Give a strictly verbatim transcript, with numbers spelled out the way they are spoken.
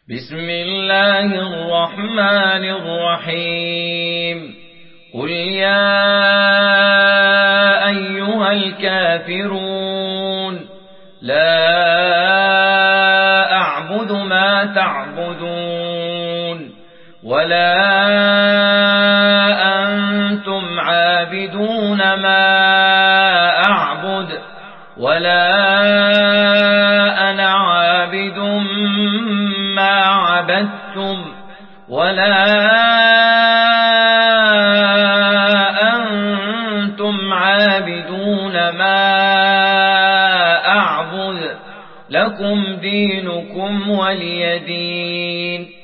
بسم الله الرحمن الرحيم قل يا أيها الكافرون لا أعبد ما تعبدون ولا أنتم عابدون ما أعبد ولا أنا عابد ما عبدتم ولا أنتم عابدون ما أعبد لكم دينكم ولي دين.